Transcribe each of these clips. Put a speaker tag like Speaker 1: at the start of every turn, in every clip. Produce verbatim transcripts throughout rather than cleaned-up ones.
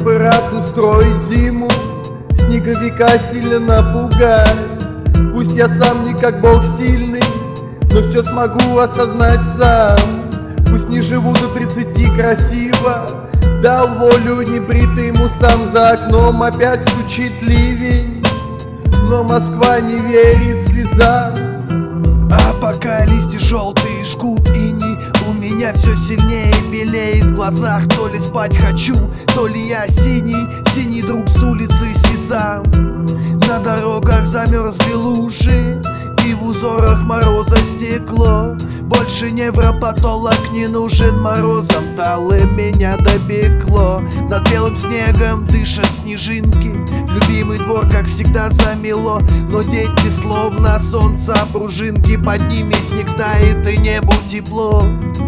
Speaker 1: бы рад устроить зиму, снеговика сильно напугать. Пусть я сам не как бог сильный, но все смогу осознать сам. Пусть не живу до тридцати красиво, дал волю небритым усам. За окном опять стучит ливень, но Москва не верит слезам.
Speaker 2: А пока листья желтые жгут иней, у меня все сильнее белеет в глазах. То ли спать хочу, то ли я синий, синий друг с улицы Сезам. На дорогах замерзли лужи, и в узорах мороза стекло. Больше невропатолог не нужен, морозом талы меня допекло. Над белым снегом дышат снежинки, любимый двор, как всегда, замело. Но дети словно солнца пружинки, под ними снег тает и небу тепло.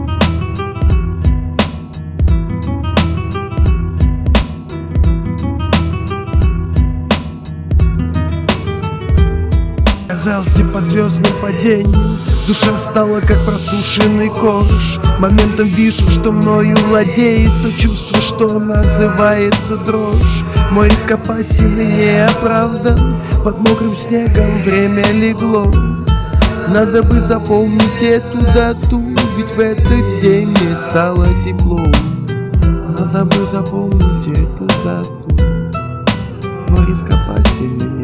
Speaker 2: Оказался под звездным падением, душа стала как просушенный корж. Моментом вижу, что мною владеет то чувство, что называется дрожь. Мой риск опасен и не оправдан, под мокрым снегом время легло. Надо бы запомнить эту дату, ведь в этот день мне стало тепло. Надо бы запомнить эту дату, мой риск опасен.